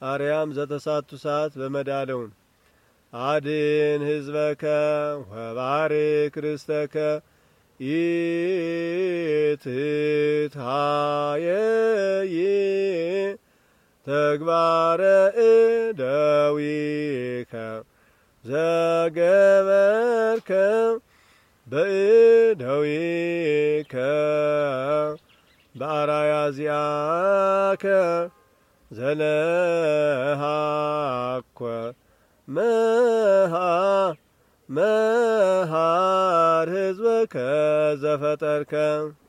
አርያም ዘተሳቱ ሰዓት በመዳለውን አድን ህዝበከ ወባርክ ርስተከ ኢትትሃየይ ተግባረ እደዊከ ዘገበርከ በእደዊከ በአራያ ዚአከ ዘለሃኮ መሃር ህዝበከ ዘፈጠርከ